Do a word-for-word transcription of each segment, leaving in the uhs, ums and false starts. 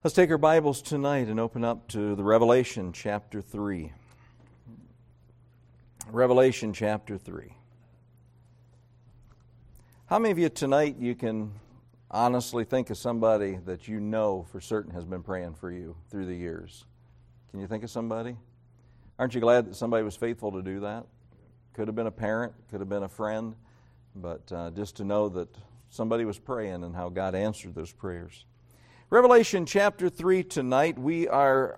Let's take our Bibles tonight and open up to the Revelation chapter three. Revelation chapter three. How many of you tonight you can honestly think of somebody that you know for certain has been praying for you through the years? Can you think of somebody? Aren't you glad that somebody was faithful to do that? Could have been a parent, could have been a friend, but uh, just to know that somebody was praying and how God answered those prayers. Revelation chapter three tonight, we are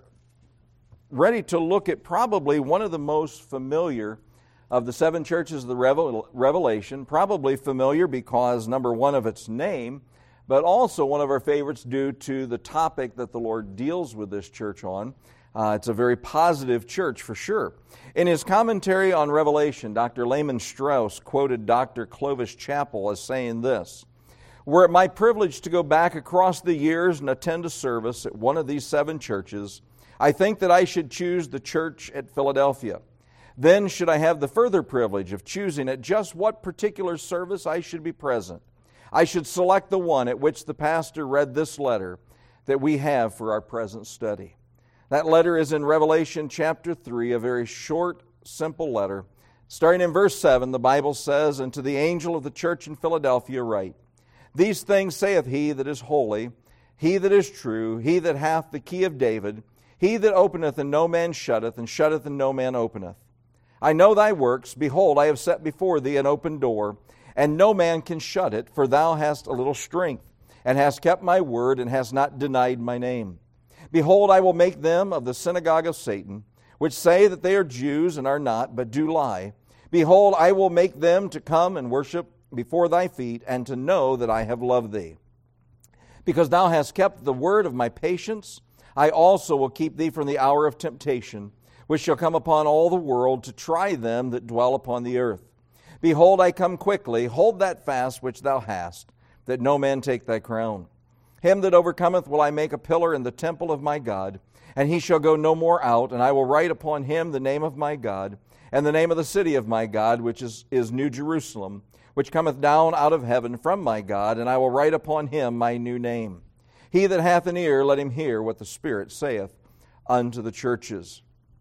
ready to look at probably one of the most familiar of the seven churches of the Revelation, probably familiar because, number one, of its name, but also one of our favorites due to the topic that the Lord deals with this church on. Uh, it's a very positive church for sure. In his commentary on Revelation, Doctor Lehman Strauss quoted Doctor Clovis Chappell as saying this: "Were it my privilege to go back across the years and attend a service at one of these seven churches, I think that I should choose the church at Philadelphia. Then should I have the further privilege of choosing at just what particular service I should be present, I should select the one at which the pastor read this letter that we have for our present study." That letter is in Revelation chapter three, a very short, simple letter. Starting in verse seven, the Bible says, "And to the angel of the church in Philadelphia write, These things saith he that is holy, he that is true, he that hath the key of David, he that openeth and no man shutteth, and shutteth and no man openeth. I know thy works. Behold, I have set before thee an open door, and no man can shut it, for thou hast a little strength, and hast kept my word, and hast not denied my name. Behold, I will make them of the synagogue of Satan, which say that they are Jews, and are not, but do lie. Behold, I will make them to come and worship before thy feet, and to know that I have loved thee. Because thou hast kept the word of my patience, I also will keep thee from the hour of temptation, which shall come upon all the world to try them that dwell upon the earth. Behold, I come quickly. Hold that fast which thou hast, that no man take thy crown. Him that overcometh will I make a pillar in the temple of my God, and he shall go no more out, and I will write upon him the name of my God, and the name of the city of my God, which is, is New Jerusalem, which cometh down out of heaven from my God, and I will write upon him my new name. He that hath an ear, let him hear what the Spirit saith unto the churches."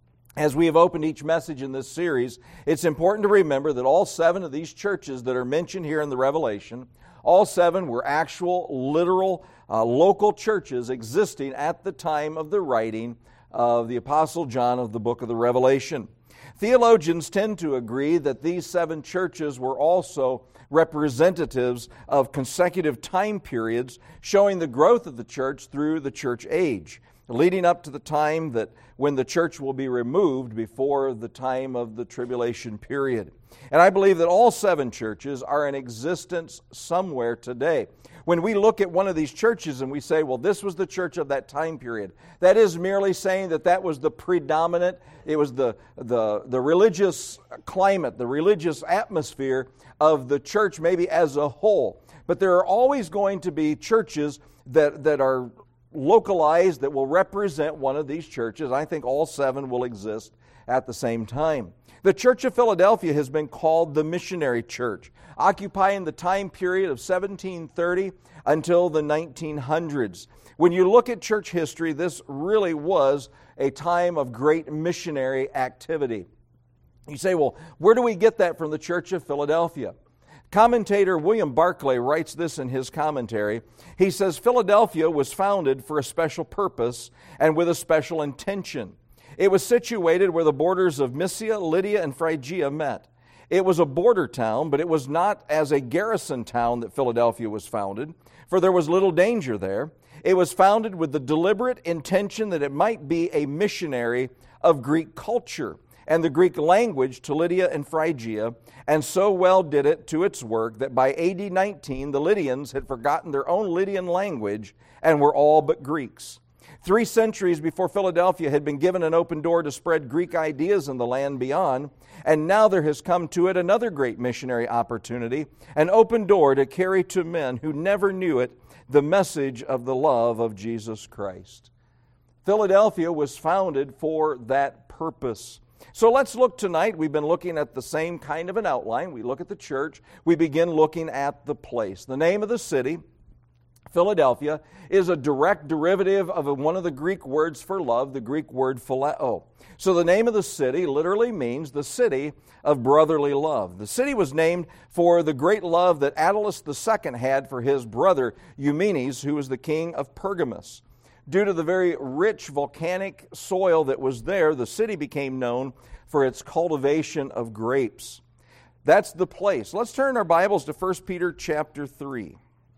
As we have opened each message in this series, it's important to remember that all seven of these churches that are mentioned here in the Revelation, all seven were actual, literal, uh, local churches existing at the time of the writing of the Apostle John of the book of the Revelation. Theologians tend to agree that these seven churches were also representatives of consecutive time periods showing the growth of the church through the church age, leading up to the time that when the church will be removed before the time of the tribulation period. And I believe that all seven churches are in existence somewhere today. When we look at one of these churches and we say, well, this was the church of that time period, that is merely saying that that was the predominant, it was the, the, the religious climate, the religious atmosphere of the church maybe as a whole. But there are always going to be churches that, that are localized that will represent one of these churches. I think all seven will exist at the same time. The Church of Philadelphia has been called the missionary church, occupying the time period of seventeen thirty until the nineteen hundreds. When you look at church history, this really was a time of great missionary activity. You say, well, where do we get that from the Church of Philadelphia? Commentator William Barclay writes this in his commentary. He says, Philadelphia was founded for a special purpose and with a special intention. It was situated where the borders of Mysia, Lydia, and Phrygia met. It was a border town, but it was not as a garrison town that Philadelphia was founded, for there was little danger there. It was founded with the deliberate intention that it might be a missionary of Greek culture and the Greek language to Lydia and Phrygia, and so well did it to its work that by A D nineteen the Lydians had forgotten their own Lydian language and were all but Greeks. Three centuries before Philadelphia had been given an open door to spread Greek ideas in the land beyond, and now there has come to it another great missionary opportunity, an open door to carry to men who never knew it the message of the love of Jesus Christ. Philadelphia was founded for that purpose. So let's look tonight. We've been looking at the same kind of an outline. We look at the church. We begin looking at the place. The name of the city, Philadelphia is a direct derivative of one of the Greek words for love, the Greek word phileo. So the name of the city literally means the city of brotherly love. The city was named for the great love that Attalus the Second had for his brother Eumenes, who was the king of Pergamus. Due to the very rich volcanic soil that was there, the city became known for its cultivation of grapes. That's the place. Let's turn our Bibles to First Peter chapter three.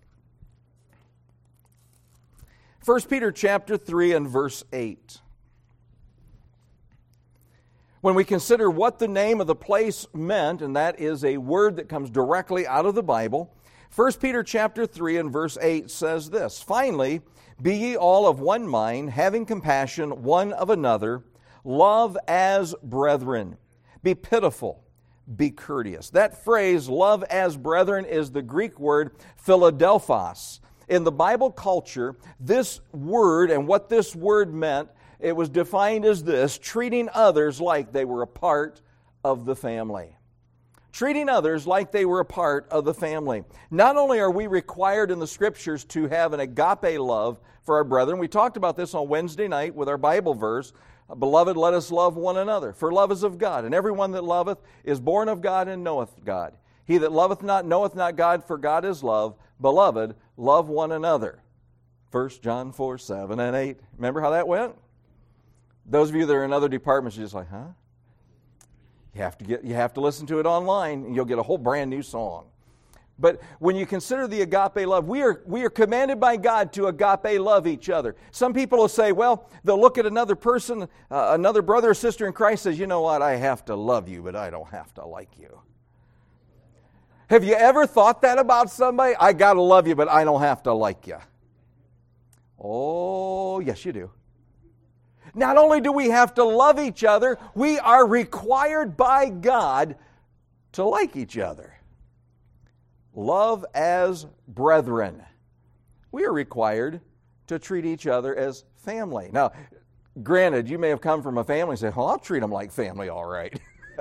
First Peter chapter three and verse eight. When we consider what the name of the place meant, and that is a word that comes directly out of the Bible, First Peter chapter three and verse eight says this, "Finally, be ye all of one mind, having compassion one of another, love as brethren, be pitiful, be courteous." That phrase, love as brethren, is the Greek word Philadelphos. In the Bible culture, this word and what this word meant, it was defined as this: treating others like they were a part of the family. Treating others like they were a part of the family. Not only are we required in the Scriptures to have an agape love for our brethren, we talked about this on Wednesday night with our Bible verse, "Beloved, let us love one another, for love is of God, and everyone that loveth is born of God and knoweth God. He that loveth not knoweth not God, for God is love. Beloved, love one another." First John four, seven, and eight. Remember how that went? Those of you that are in other departments are just like, huh? You have to get, you have to listen to it online, and you'll get a whole brand new song. But when you consider the agape love, we are, we are commanded by God to agape love each other. Some people will say, well, they'll look at another person, uh, another brother or sister in Christ, says, you know what, I have to love you, but I don't have to like you. Have you ever thought that about somebody? I got to love you, but I don't have to like you. Oh, yes, you do. Not only do we have to love each other, we are required by God to like each other. Love as brethren. We are required to treat each other as family. Now, granted, you may have come from a family and say, well, I'll treat them like family, all right.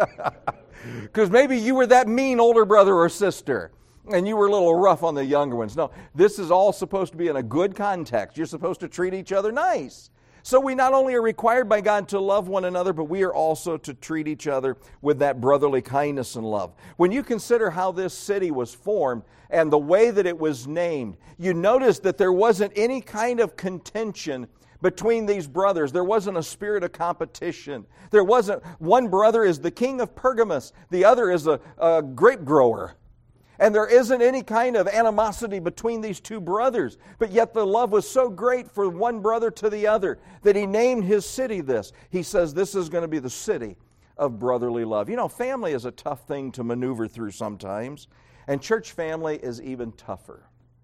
Because maybe you were that mean older brother or sister, and you were a little rough on the younger ones. No, this is all supposed to be in a good context. You're supposed to treat each other nice. So we not only are required by God to love one another, but we are also to treat each other with that brotherly kindness and love. When you consider how this city was formed and the way that it was named, you notice that there wasn't any kind of contention between these brothers. There wasn't a spirit of competition. There wasn't, one brother is the king of Pergamus, the other is a, a grape grower. And there isn't any kind of animosity between these two brothers. But yet the love was so great for one brother to the other that he named his city this. He says this is going to be the city of brotherly love. You know, family is a tough thing to maneuver through sometimes. And church family is even tougher.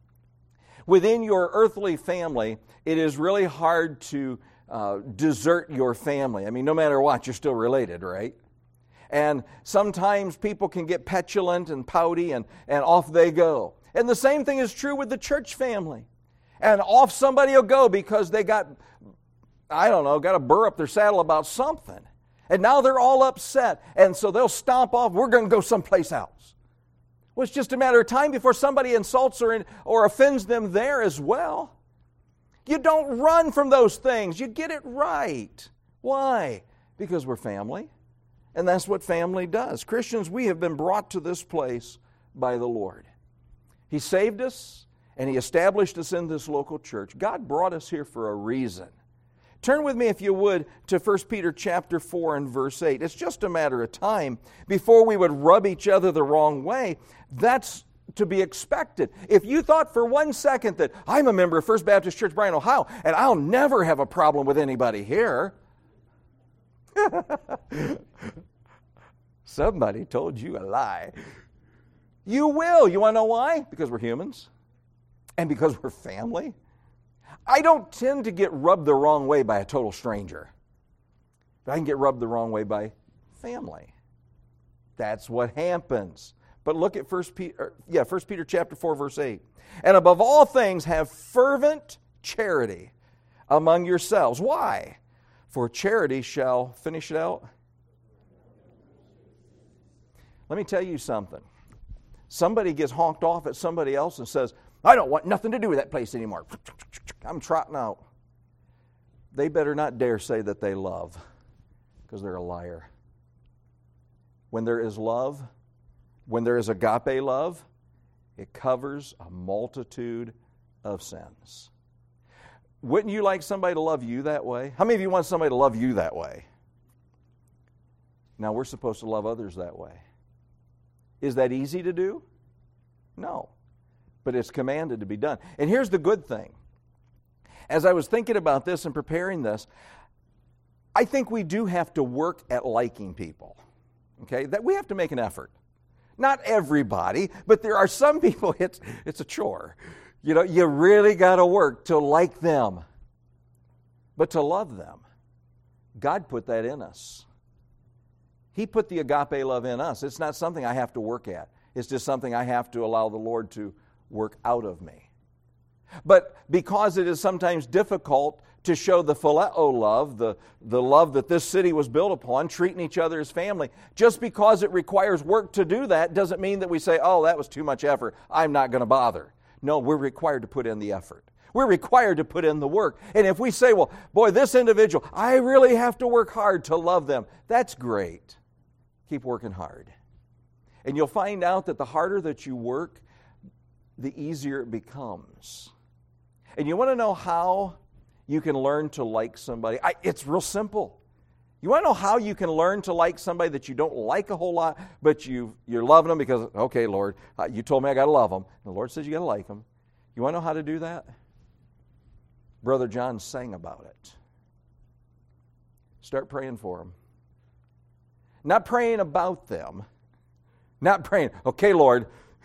Within your earthly family, it is really hard to uh, desert your family. I mean, no matter what, you're still related, right? And sometimes people can get petulant and pouty, and, and off they go. And the same thing is true with the church family. And off somebody will go because they got, I don't know, got to burr up their saddle about something. And now they're all upset. And so they'll stomp off, we're going to go someplace else. Well, it's just a matter of time before somebody insults or, or offends them there as well. You don't run from those things. You get it right. Why? Because we're family. And that's what family does. Christians, we have been brought to this place by the Lord. He saved us, and He established us in this local church. God brought us here for a reason. Turn with me, if you would, to First Peter chapter four and verse eight. It's just a matter of time before we would rub each other the wrong way. That's to be expected. If you thought for one second that I'm a member of First Baptist Church, Bryan, Ohio, and I'll never have a problem with anybody here, somebody told you a lie. You will. You want to know why? Because we're humans and because we're family. I don't tend to get rubbed the wrong way by a total stranger, but I can get rubbed the wrong way by family. That's what happens. But look at First Peter, yeah, First Peter chapter four, verse eight. And above all things, have fervent charity among yourselves. Why? For charity shall, finish it out. Let me tell you something. Somebody gets honked off at somebody else and says, I don't want nothing to do with that place anymore. I'm trotting out. They better not dare say that they love, because they're a liar. When there is love, when there is agape love, it covers a multitude of sins. Wouldn't you like somebody to love you that way? How many of you want somebody to love you that way? Now, we're supposed to love others that way. Is that easy to do? No. But it's commanded to be done. And here's the good thing. As I was thinking about this and preparing this, I think we do have to work at liking people. Okay? That we have to make an effort. Not everybody, but there are some people, it's, it's a chore. You know, you really got to work to like them. But to love them. God put that in us. He put the agape love in us. It's not something I have to work at. It's just something I have to allow the Lord to work out of me. But because it is sometimes difficult to show the phileo love, the, the love that this city was built upon, treating each other as family, just because it requires work to do that doesn't mean that we say, oh, that was too much effort, I'm not going to bother. No, we're required to put in the effort. We're required to put in the work. And if we say, well, boy, this individual, I really have to work hard to love them, that's great. Keep working hard. And you'll find out that the harder that you work, the easier it becomes. And you want to know how you can learn to like somebody? I, it's real simple. You want to know how you can learn to like somebody that you don't like a whole lot, but you, you're loving them because, okay, Lord, uh, you told me I got to love them. And the Lord says you got to like them. You want to know how to do that? Brother John sang about it. Start praying for them. Not praying about them. Not praying, okay, Lord,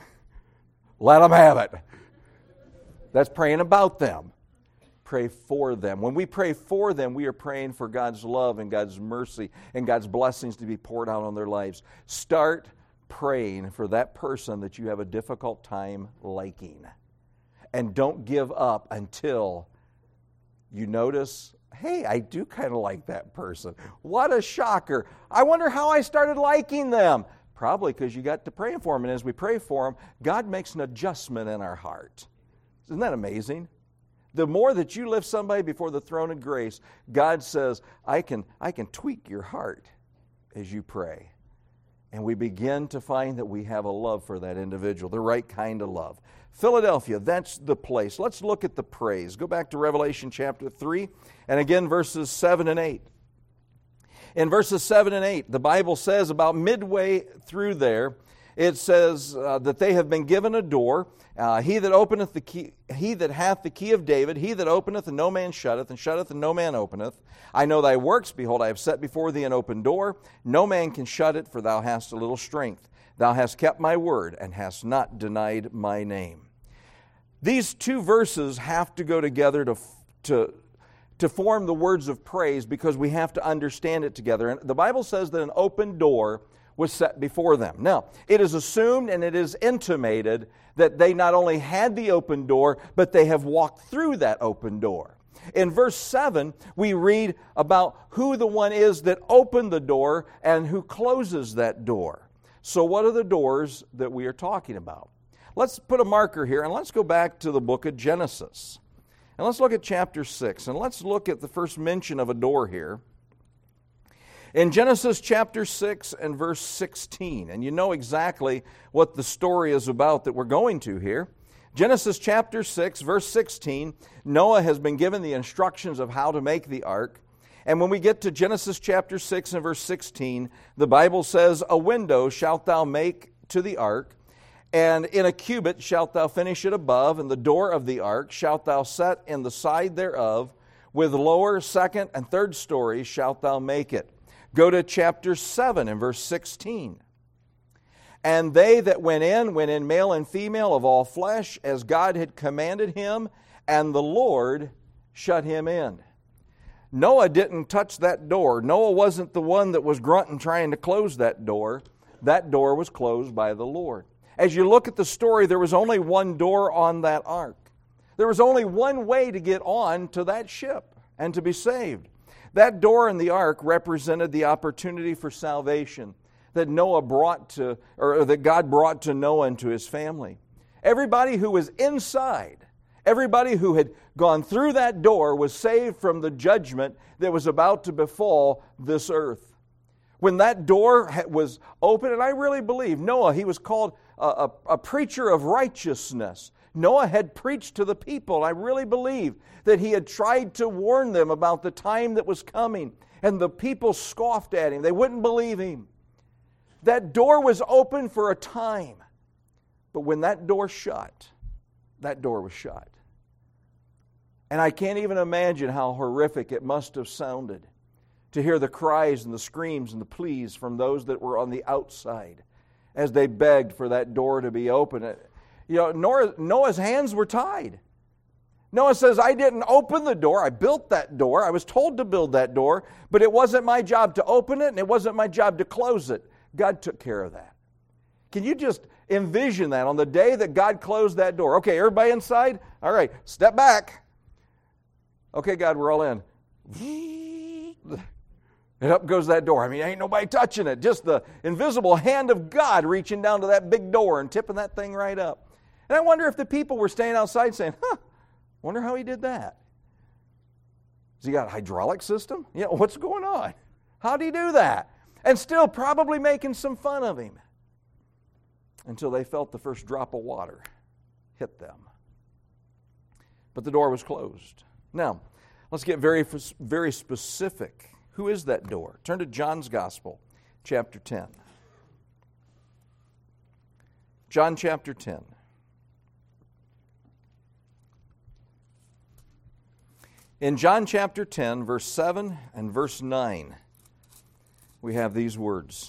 let them have it. That's praying about them. Pray for them. When we pray for them, we are praying for God's love and God's mercy and God's blessings to be poured out on their lives. Start praying for that person that you have a difficult time liking. And don't give up until you notice, hey, I do kind of like that person. What a shocker. I wonder how I started liking them. Probably because you got to praying for them. And as we pray for them, God makes an adjustment in our heart. Isn't that amazing? The more that you lift somebody before the throne of grace, God says, I can, I can tweak your heart as you pray. And we begin to find that we have a love for that individual, the right kind of love. Philadelphia, that's the place. Let's look at the praise. Go back to Revelation chapter three, and again verses seven and eight. In verses seven and eight, the Bible says about midway through there, it says uh, that they have been given a door. Uh, he that openeth the key, he that hath the key of David, he that openeth and no man shutteth, and shutteth and no man openeth. I know thy works. Behold, I have set before thee an open door. No man can shut it, for thou hast a little strength. Thou hast kept my word, and hast not denied my name. These two verses have to go together to to. to form the words of praise, because we have to understand it together. And the Bible says that an open door was set before them. Now, it is assumed and it is intimated that they not only had the open door, but they have walked through that open door. In verse seven, we read about who the one is that opened the door and who closes that door. So what are the doors that we are talking about? Let's put a marker here and let's go back to the book of Genesis. And let's look at chapter six, and let's look at the first mention of a door here. In Genesis chapter six and verse sixteen, and you know exactly what the story is about that we're going to here. Genesis chapter six, verse sixteen, Noah has been given the instructions of how to make the ark. And when we get to Genesis chapter six and verse sixteen, the Bible says, a window shalt thou make to the ark, and in a cubit shalt thou finish it above, and the door of the ark shalt thou set in the side thereof, with lower, second, and third stories shalt thou make it. Go to chapter seven and verse sixteen. And they that went in, went in male and female of all flesh, as God had commanded him, and the Lord shut him in. Noah didn't touch that door. Noah wasn't the one that was grunting trying to close that door. That door was closed by the Lord. As you look at the story, there was only one door on that ark. There was only one way to get on to that ship and to be saved. That door in the ark represented the opportunity for salvation that Noah brought to, or that God brought to Noah and to his family. Everybody who was inside, everybody who had gone through that door was saved from the judgment that was about to befall this earth. When that door was open, and I really believe Noah, he was called a, a, a preacher of righteousness. Noah had preached to the people. I really believe that he had tried to warn them about the time that was coming, and the people scoffed at him. They wouldn't believe him. That door was open for a time, but when that door shut, that door was shut. And I can't even imagine how horrific it must have sounded to hear the cries and the screams and the pleas from those that were on the outside as they begged for that door to be open. You know, Noah, Noah's hands were tied. Noah says, I didn't open the door. I built that door. I was told to build that door, but it wasn't my job to open it, and it wasn't my job to close it. God took care of that. Can you just envision that on the day that God closed that door? Okay, everybody inside? All right, step back. Okay, God, we're all in. And up goes that door. I mean, ain't nobody touching it. Just the invisible hand of God reaching down to that big door and tipping that thing right up. And I wonder if the people were staying outside saying, huh, wonder how he did that. Has he got a hydraulic system? Yeah, what's going on? How'd he do that? And still probably making some fun of him. Until they felt the first drop of water hit them. But the door was closed. Now, let's get very, very specific. Who is that door? Turn to John's Gospel, chapter ten. John chapter ten. In John chapter ten, verse seven and verse nine, we have these words.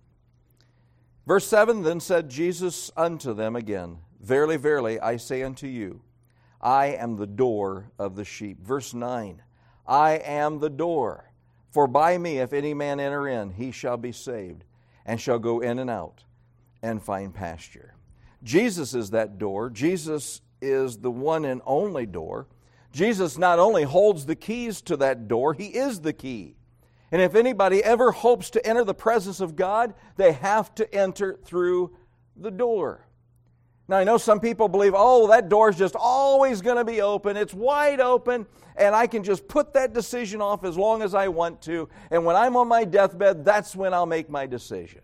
Verse seven, then said Jesus unto them again, Verily, verily, I say unto you, I am the door of the sheep. Verse nine, I am the door. For by me, if any man enter in, he shall be saved, and shall go in and out, and find pasture. Jesus is that door. Jesus is the one and only door. Jesus not only holds the keys to that door, He is the key. And if anybody ever hopes to enter the presence of God, they have to enter through the door. Now, I know some people believe, oh, that door is just always going to be open. It's wide open, and I can just put that decision off as long as I want to. And when I'm on my deathbed, that's when I'll make my decision.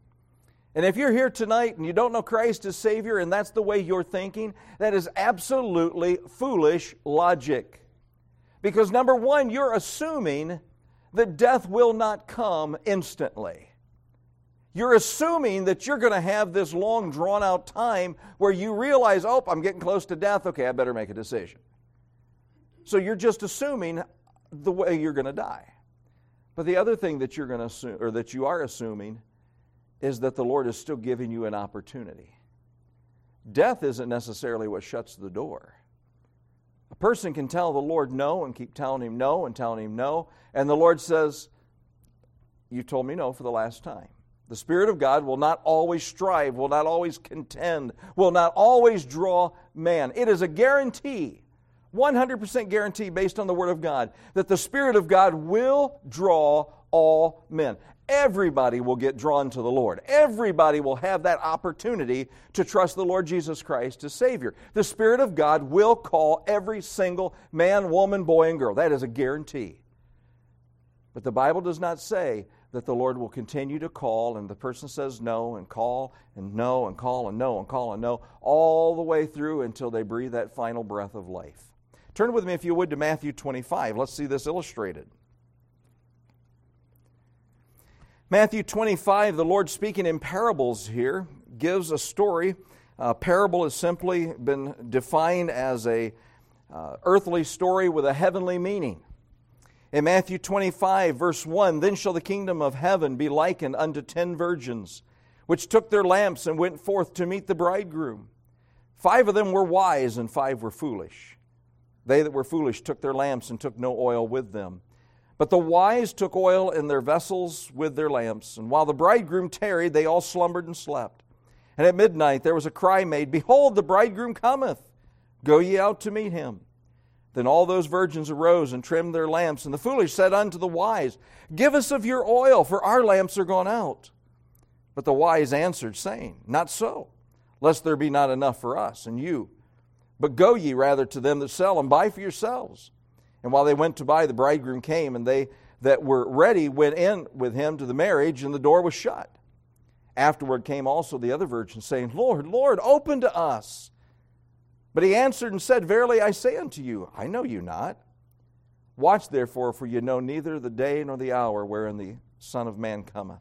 And if you're here tonight and you don't know Christ as Savior, and that's the way you're thinking, that is absolutely foolish logic. Because number one, you're assuming that death will not come instantly. You're assuming that you're going to have this long, drawn-out time where you realize, oh, I'm getting close to death. Okay, I better make a decision. So you're just assuming the way you're going to die. But the other thing that you're going to assume, or that you are assuming, is that the Lord is still giving you an opportunity. Death isn't necessarily what shuts the door. A person can tell the Lord no and keep telling Him no and telling Him no, and the Lord says, you told me no for the last time. The Spirit of God will not always strive, will not always contend, will not always draw man. It is a guarantee, one hundred percent guarantee based on the Word of God, that the Spirit of God will draw all men. Everybody will get drawn to the Lord. Everybody will have that opportunity to trust the Lord Jesus Christ as Savior. The Spirit of God will call every single man, woman, boy, and girl. That is a guarantee. But the Bible does not say that the Lord will continue to call, and the person says no, and call, and no, and call, and no, and call, and no, all the way through until they breathe that final breath of life. Turn with me, if you would, to Matthew twenty-five. Let's see this illustrated. Matthew twenty-five, the Lord speaking in parables here, gives a story. A parable has simply been defined as a uh, earthly story with a heavenly meaning. In Matthew twenty-five, verse one, Then shall the kingdom of heaven be likened unto ten virgins, which took their lamps and went forth to meet the bridegroom. Five of them were wise, and five were foolish. They that were foolish took their lamps and took no oil with them. But the wise took oil in their vessels with their lamps. And while the bridegroom tarried, they all slumbered and slept. And at midnight there was a cry made, Behold, the bridegroom cometh. Go ye out to meet him. Then all those virgins arose and trimmed their lamps. And the foolish said unto the wise, Give us of your oil, for our lamps are gone out. But the wise answered, saying, Not so, lest there be not enough for us and you. But go ye rather to them that sell, and buy for yourselves. And while they went to buy, the bridegroom came, and they that were ready went in with him to the marriage, and the door was shut. Afterward came also the other virgins, saying, Lord, Lord, open to us. But he answered and said, Verily I say unto you, I know you not. Watch therefore, for you know neither the day nor the hour wherein the Son of Man cometh.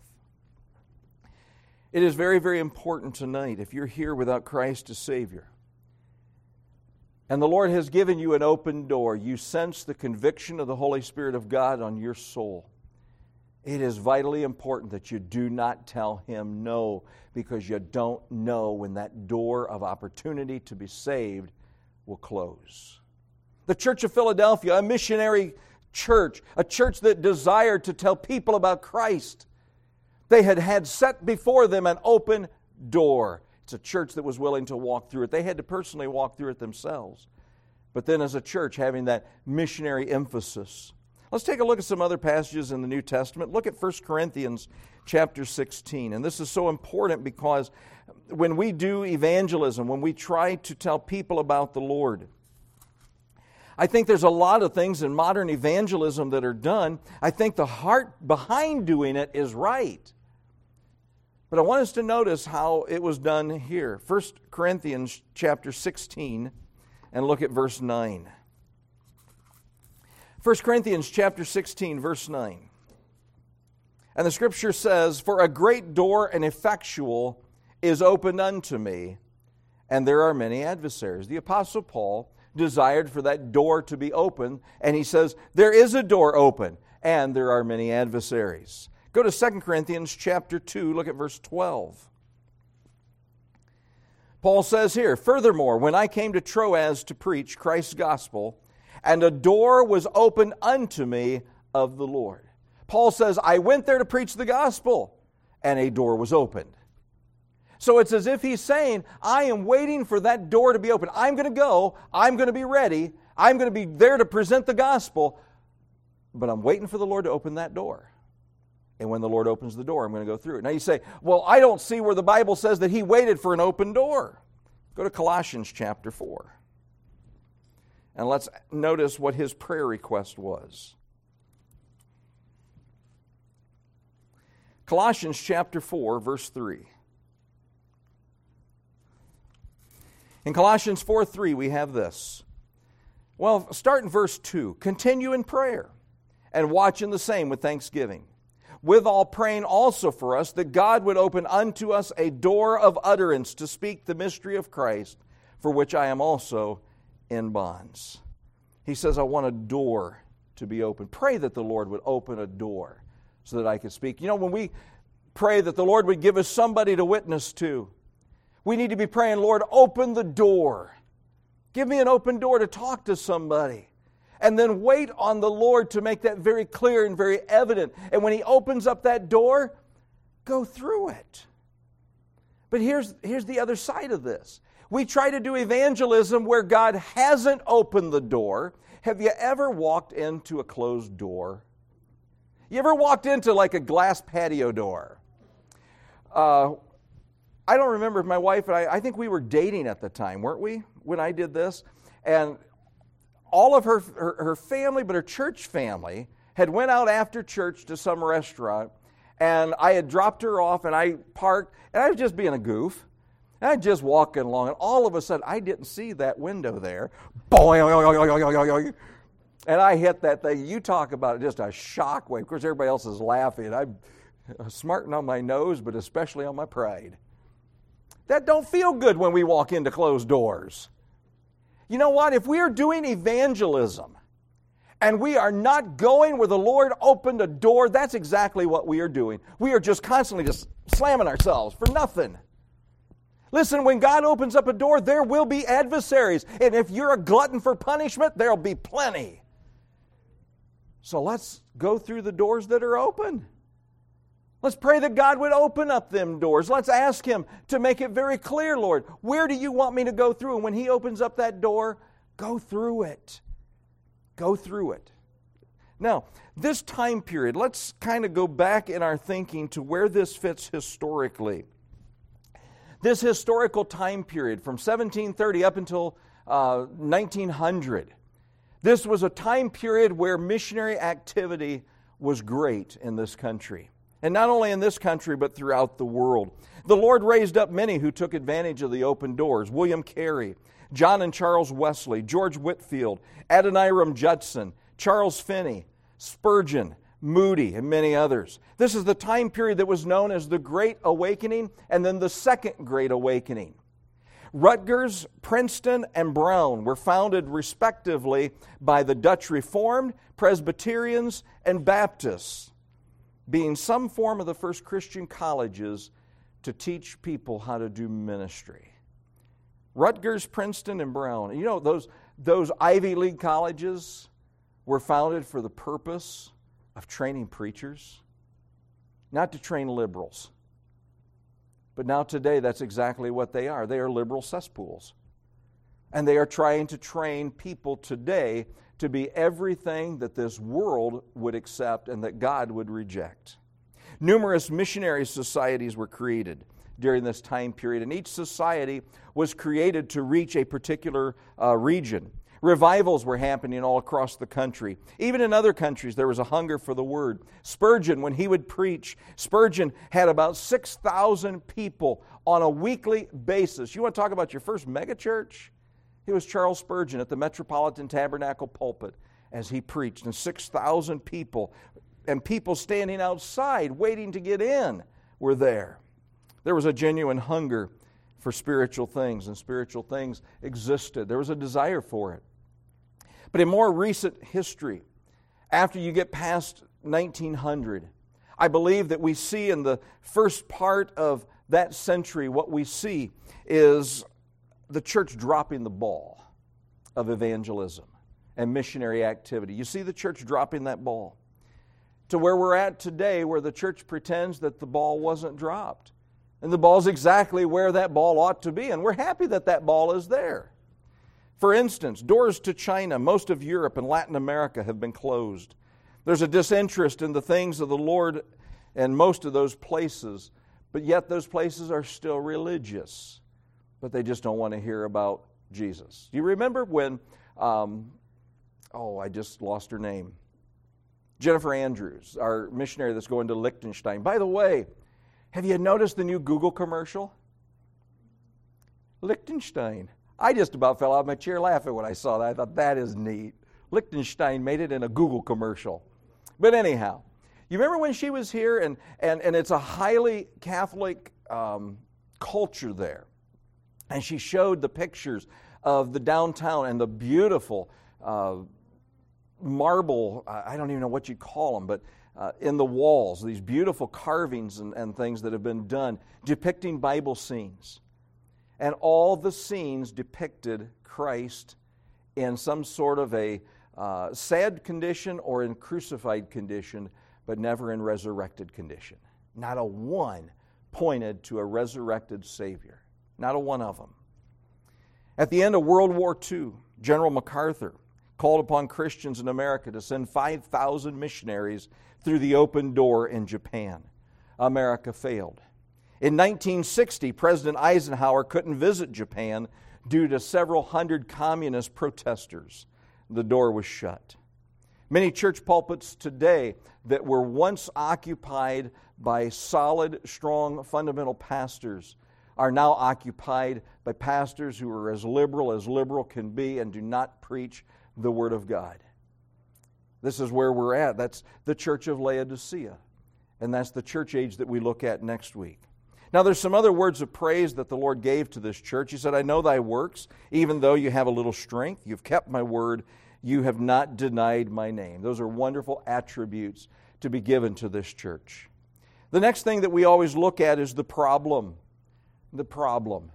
It is very, very important tonight, if you're here without Christ as Savior, and the Lord has given you an open door, you sense the conviction of the Holy Spirit of God on your soul. It is vitally important that you do not tell Him no, because you don't know when that door of opportunity to be saved will close. The Church of Philadelphia, a missionary church, a church that desired to tell people about Christ, they had had set before them an open door. It's a church that was willing to walk through it. They had to personally walk through it themselves. But then as a church, having that missionary emphasis. Let's take a look at some other passages in the New Testament. Look at First Corinthians chapter sixteen. And this is so important because when we do evangelism, when we try to tell people about the Lord, I think there's a lot of things in modern evangelism that are done. I think the heart behind doing it is right. But I want us to notice how it was done here. First Corinthians chapter sixteen, and look at verse nine. First Corinthians chapter sixteen, verse nine. And the Scripture says, For a great door and effectual is opened unto me, and there are many adversaries. The Apostle Paul desired for that door to be open, and he says, there is a door open, and there are many adversaries. Go to Second Corinthians chapter two, look at verse twelve. Paul says here, Furthermore, when I came to Troas to preach Christ's gospel, and a door was opened unto me of the Lord. Paul says, I went there to preach the gospel, and a door was opened. So it's as if he's saying, I am waiting for that door to be open. I'm going to go, I'm going to be ready, I'm going to be there to present the gospel, but I'm waiting for the Lord to open that door. And when the Lord opens the door, I'm going to go through it. Now you say, well, I don't see where the Bible says that he waited for an open door. Go to Colossians chapter four. And let's notice what his prayer request was. Colossians chapter four, verse three. In Colossians four three, we have this. Well, start in verse two. Continue in prayer, and watch in the same with thanksgiving. Withal praying also for us, that God would open unto us a door of utterance to speak the mystery of Christ, for which I am also in bonds. He says, I want a door to be open. Pray that the Lord would open a door so that I could speak. You know, when we pray that the Lord would give us somebody to witness to, we need to be praying, Lord, open the door. Give me an open door to talk to somebody. And then wait on the Lord to make that very clear and very evident. And when He opens up that door, go through it. But here's, here's the other side of this. We try to do evangelism where God hasn't opened the door. Have you ever walked into a closed door? You ever walked into like a glass patio door? Uh, I don't remember if my wife and I, I think we were dating at the time, weren't we, when I did this? And all of her, her, her family, but her church family, had went out after church to some restaurant, and I had dropped her off, and I parked, and I was just being a goof. And I was just walking along, and all of a sudden, I didn't see that window there. Boing! And I hit that thing. You talk about it, just a shock wave. Of course, everybody else is laughing. I'm smarting on my nose, but especially on my pride. That don't feel good when we walk into closed doors. You know what? If we are doing evangelism and we are not going where the Lord opened a door, that's exactly what we are doing. We are just constantly just slamming ourselves for nothing. Listen, when God opens up a door, there will be adversaries. And if you're a glutton for punishment, there'll be plenty. So let's go through the doors that are open. Let's pray that God would open up them doors. Let's ask Him to make it very clear, Lord, where do you want me to go through? And when He opens up that door, go through it. Go through it. Now, this time period, let's kind of go back in our thinking to where this fits historically. This historical time period from seventeen thirty up until uh, nineteen hundred, this was a time period where missionary activity was great in this country. And not only in this country, but throughout the world. The Lord raised up many who took advantage of the open doors. William Carey, John and Charles Wesley, George Whitefield, Adoniram Judson, Charles Finney, Spurgeon, Moody, and many others. This is the time period that was known as the Great Awakening and then the Second Great Awakening. Rutgers, Princeton, and Brown were founded respectively by the Dutch Reformed, Presbyterians, and Baptists, being some form of the first Christian colleges to teach people how to do ministry. Rutgers, Princeton, and Brown. You know, those, those Ivy League colleges were founded for the purpose of training preachers, not to train liberals. But now today, that's exactly what they are. They are liberal cesspools. And they are trying to train people today to be everything that this world would accept and that God would reject. Numerous missionary societies were created during this time period, and each society was created to reach a particular uh, region. Revivals were happening all across the country. Even in other countries, there was a hunger for the Word. Spurgeon, when he would preach, Spurgeon had about six thousand people on a weekly basis. You want to talk about your first megachurch? It was Charles Spurgeon at the Metropolitan Tabernacle pulpit as he preached, and six thousand people, and people standing outside waiting to get in, were there. There was a genuine hunger for spiritual things, and spiritual things existed. There was a desire for it. But in more recent history, after you get past nineteen hundred, I believe that we see in the first part of that century, what we see is the church dropping the ball of evangelism and missionary activity. You see the church dropping that ball to where we're at today, where the church pretends that the ball wasn't dropped. And the ball's exactly where that ball ought to be, and we're happy that that ball is there. For instance, doors to China, most of Europe and Latin America have been closed. There's a disinterest in the things of the Lord in most of those places, but yet those places are still religious. But they just don't want to hear about Jesus. Do you remember when, um, oh, I just lost her name. Jennifer Andrews, our missionary that's going to Liechtenstein. By the way, have you noticed the new Google commercial? Liechtenstein. I just about fell out of my chair laughing when I saw that. I thought, that is neat. Liechtenstein made it in a Google commercial. But anyhow, you remember when she was here, and, and, and it's a highly Catholic um, culture there. And she showed the pictures of the downtown and the beautiful uh, marble, I don't even know what you call them, but uh, in the walls, these beautiful carvings and, and things that have been done depicting Bible scenes. And all the scenes depicted Christ in some sort of a uh, sad condition or in crucified condition, but never in resurrected condition. Not a one pointed to a resurrected Savior. Not a one of them. At the end of World War Two, General MacArthur called upon Christians in America to send five thousand missionaries through the open door in Japan. America failed. In nineteen sixty, President Eisenhower couldn't visit Japan due to several hundred communist protesters. The door was shut. Many church pulpits today that were once occupied by solid, strong, fundamental pastors are now occupied by pastors who are as liberal as liberal can be and do not preach the Word of God. This is where we're at. That's the church of Laodicea. And that's the church age that we look at next week. Now, there's some other words of praise that the Lord gave to this church. He said, I know thy works, even though you have a little strength. You've kept my word. You have not denied my name. Those are wonderful attributes to be given to this church. The next thing that we always look at is the problem. The problem.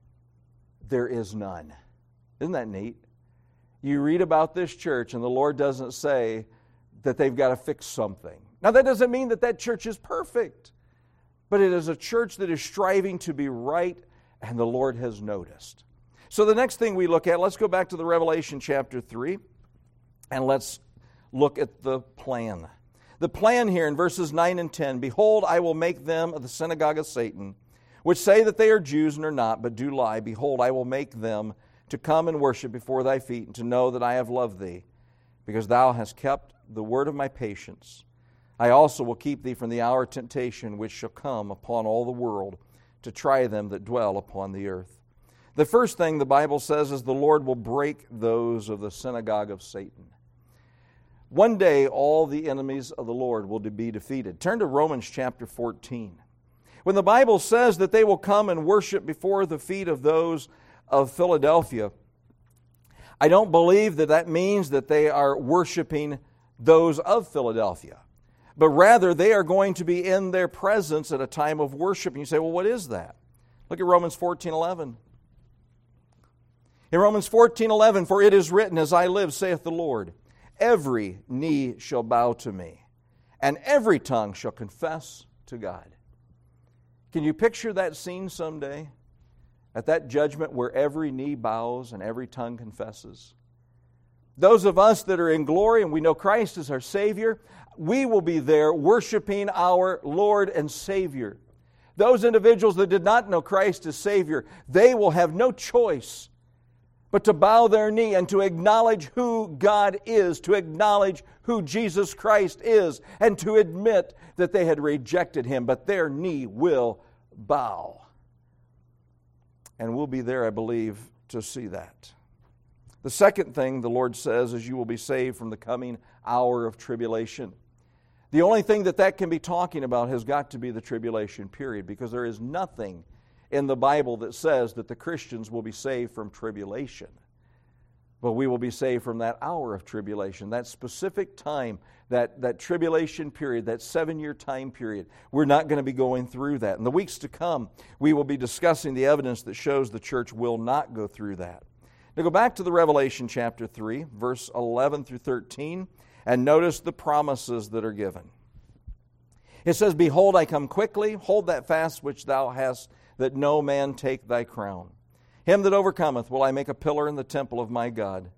There is none. Isn't that neat? You read about this church and the Lord doesn't say that they've got to fix something. Now, that doesn't mean that that church is perfect. But it is a church that is striving to be right, and the Lord has noticed. So the next thing we look at, let's go back to the Revelation chapter three, and let's look at the plan. The plan here in verses nine and ten, Behold, I will make them of the synagogue of Satan, which say that they are Jews and are not, but do lie. Behold, I will make them to come and worship before thy feet, and to know that I have loved thee, because thou hast kept the word of my patience. I also will keep thee from the hour of temptation, which shall come upon all the world, to try them that dwell upon the earth. The first thing the Bible says is the Lord will break those of the synagogue of Satan. One day, all the enemies of the Lord will be defeated. Turn to Romans chapter fourteen. When the Bible says that they will come and worship before the feet of those of Philadelphia, I don't believe that that means that they are worshiping those of Philadelphia, but rather they are going to be in their presence at a time of worship. And you say, well, what is that? Look at Romans fourteen eleven. In Romans fourteen eleven, for it is written, as I live, saith the Lord, every knee shall bow to me, and every tongue shall confess to God. Can you picture that scene someday? At that judgment where every knee bows and every tongue confesses. Those of us that are in glory and we know Christ is our Savior, we will be there worshiping our Lord and Savior. Those individuals that did not know Christ as Savior, they will have no choice but to bow their knee and to acknowledge who God is, to acknowledge who Jesus Christ is, and to admit that they had rejected Him, but their knee will bow. And we'll be there, I believe, to see that. The second thing the Lord says is you will be saved from the coming hour of tribulation. The only thing that that can be talking about has got to be the tribulation period, because there is nothing in the Bible that says that the Christians will be saved from tribulation. But we will be saved from that hour of tribulation, that specific time, that, that tribulation period, that seven-year time period. We're not going to be going through that. In the weeks to come, we will be discussing the evidence that shows the church will not go through that. Now go back to the Revelation chapter three, verse eleven through thirteen, and notice the promises that are given. It says, behold, I come quickly, hold that fast which thou hast, that no man take thy crown. Him that overcometh will I make a pillar in the temple of my God.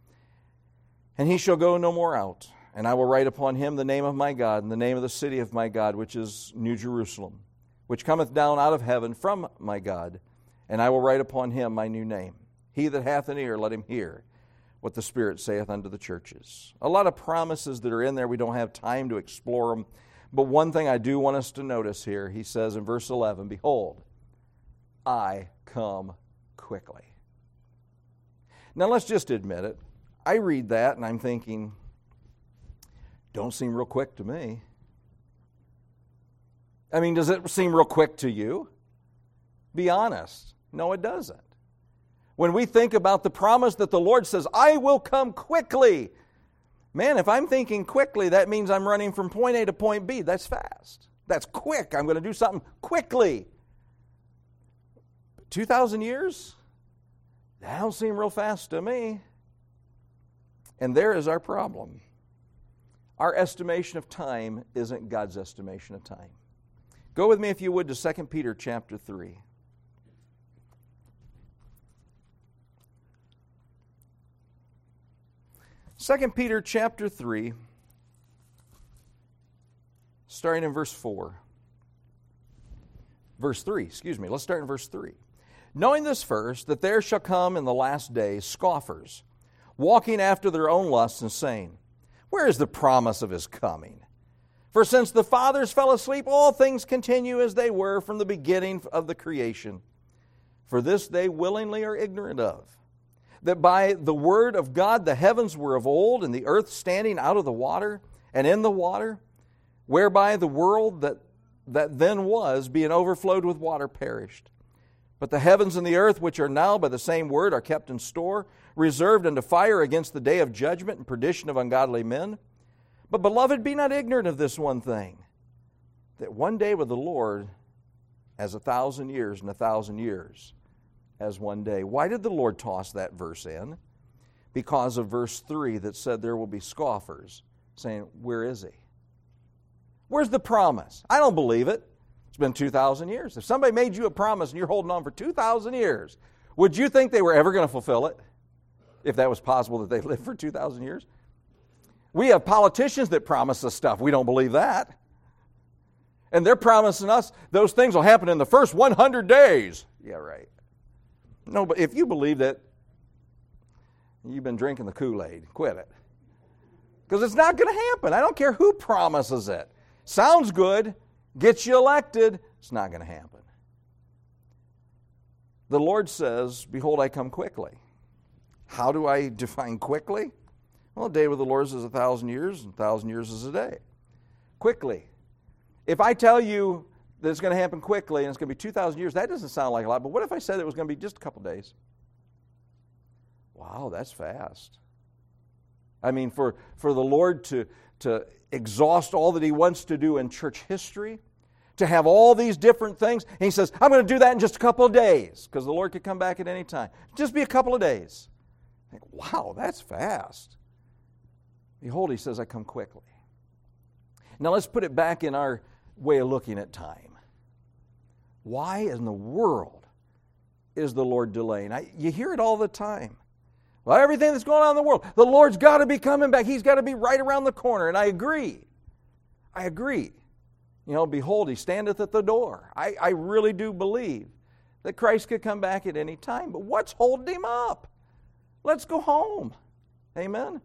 And he shall go no more out. And I will write upon him the name of my God, and the name of the city of my God, which is New Jerusalem, which cometh down out of heaven from my God. And I will write upon him my new name. He that hath an ear, let him hear what the Spirit saith unto the churches. A lot of promises that are in there. We don't have time to explore them. But one thing I do want us to notice here, he says in verse eleven, behold, I come quickly. Now let's just admit it. I read that and I'm thinking, don't seem real quick to me. I mean, does it seem real quick to you? Be honest. No, it doesn't. When we think about the promise that the Lord says, I will come quickly. Man, if I'm thinking quickly, that means I'm running from point A to point B. That's fast. That's quick. I'm going to do something quickly. two thousand years? That don't seem real fast to me. And there is our problem. Our estimation of time isn't God's estimation of time. Go with me, if you would, to Second Peter chapter three. Second Peter chapter three, starting in verse four. Verse three, excuse me. Let's start in verse three. Knowing this first, that there shall come in the last days scoffers, walking after their own lusts, and saying, where is the promise of his coming? For since the fathers fell asleep, all things continue as they were from the beginning of the creation. For this they willingly are ignorant of, that by the word of God the heavens were of old, and the earth standing out of the water, and in the water, whereby the world that, that then was, being overflowed with water, perished. But the heavens and the earth, which are now by the same word, are kept in store, reserved unto fire against the day of judgment and perdition of ungodly men. But, beloved, be not ignorant of this one thing, that one day with the Lord as a thousand years, and a thousand years as one day. Why did the Lord toss that verse in? Because of verse three that said there will be scoffers, saying, where is he? Where's the promise? I don't believe it. It's been two thousand years. If somebody made you a promise and you're holding on for two thousand years, would you think they were ever going to fulfill it? If that was possible that they lived for two thousand years? We have politicians that promise us stuff. We don't believe that. And they're promising us those things will happen in the first one hundred days. Yeah, right. No, but if you believe that, you've been drinking the Kool-Aid. Quit it. Because it's not going to happen. I don't care who promises it. Sounds good, gets you elected. It's not going to happen. The Lord says, behold, I come quickly. How do I define quickly? Well, a day with the Lord is a thousand years, and a thousand years is a day. Quickly. If I tell you that it's going to happen quickly and it's going to be two thousand years, that doesn't sound like a lot. But what if I said it was going to be just a couple days? Wow, that's fast. I mean, for, for the Lord to, to exhaust all that He wants to do in church history, to have all these different things, and He says, I'm going to do that in just a couple of days, because the Lord could come back at any time. Just be a couple of days. I think, wow, that's fast. Behold, He says, I come quickly. Now let's put it back in our way of looking at time. Why in the world is the Lord delaying? I, you hear it all the time. Well, everything that's going on in the world, the Lord's got to be coming back. He's got to be right around the corner. And I agree. I agree. You know, behold, He standeth at the door. I, I really do believe that Christ could come back at any time. But what's holding Him up? Let's go home. Amen?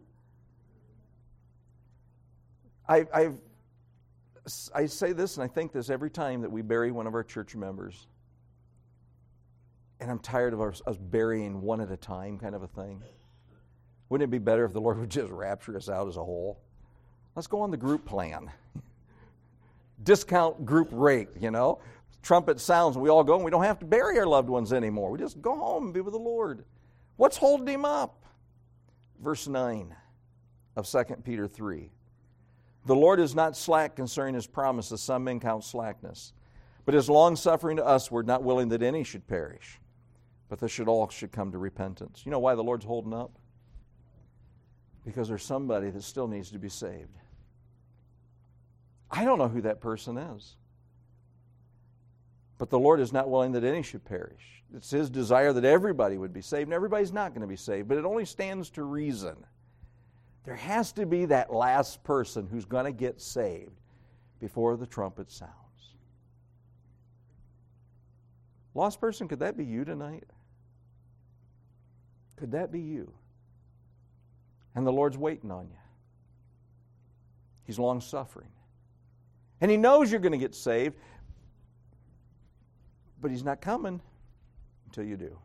I, I've I say this and I think this every time that we bury one of our church members. And I'm tired of us, us burying one at a time kind of a thing. Wouldn't it be better if the Lord would just rapture us out as a whole? Let's go on the group plan. Discount group rate, you know. Trumpet sounds and we all go and we don't have to bury our loved ones anymore. We just go home and be with the Lord. What's holding Him up? Verse nine of Second Peter three. The Lord is not slack concerning His promise, as some men count slackness, but is long-suffering to usward, not willing that any should perish, but that should all should come to repentance. You know why the Lord's holding up? Because there's somebody that still needs to be saved. I don't know who that person is. But the Lord is not willing that any should perish. It's His desire that everybody would be saved, and everybody's not going to be saved, but it only stands to reason. There has to be that last person who's going to get saved before the trumpet sounds. Lost person, could that be you tonight? Could that be you? And the Lord's waiting on you. He's long-suffering. And He knows you're going to get saved, but He's not coming until you do.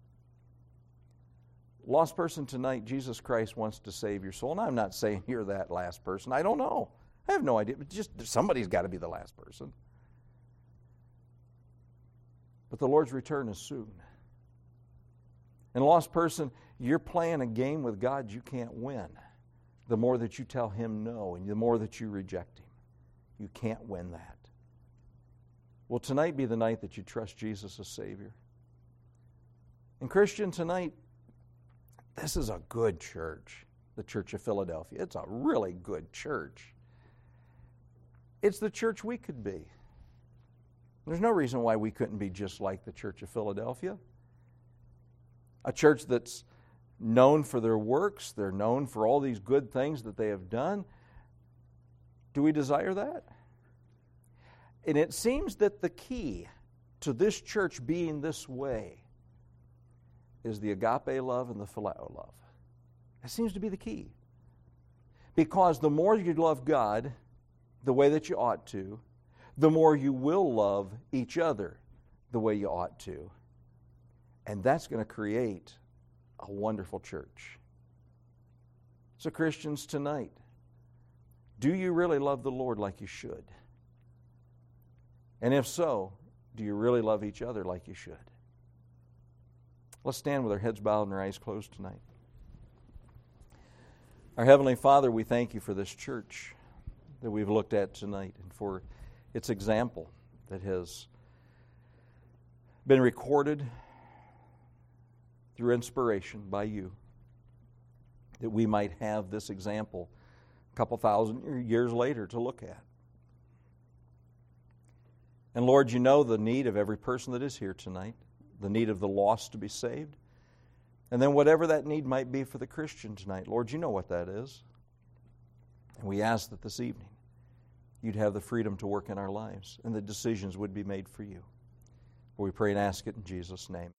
Lost person tonight, Jesus Christ wants to save your soul. And I'm not saying you're that last person. I don't know. I have no idea. But just somebody's got to be the last person. But the Lord's return is soon. And lost person, you're playing a game with God you can't win. The more that you tell Him no and the more that you reject Him, you can't win that. Will tonight be the night that you trust Jesus as Savior? And Christian, tonight, this is a good church, the Church of Philadelphia. It's a really good church. It's the church we could be. There's no reason why we couldn't be just like the Church of Philadelphia. A church that's known for their works. They're known for all these good things that they have done. Do we desire that? And it seems that the key to this church being this way is the agape love and the phileo love. That seems to be the key. Because the more you love God the way that you ought to, the more you will love each other the way you ought to. And that's going to create a wonderful church. So Christians, tonight, do you really love the Lord like you should? And if so, do you really love each other like you should? Let's stand with our heads bowed and our eyes closed tonight. Our Heavenly Father, we thank You for this church that we've looked at tonight and for its example that has been recorded through inspiration by You, that we might have this example a couple thousand years later to look at. And Lord, You know the need of every person that is here tonight, the need of the lost to be saved. And then whatever that need might be for the Christian tonight, Lord, You know what that is. And we ask that this evening you'd have the freedom to work in our lives, and the decisions would be made for you. We pray and ask it in Jesus' name.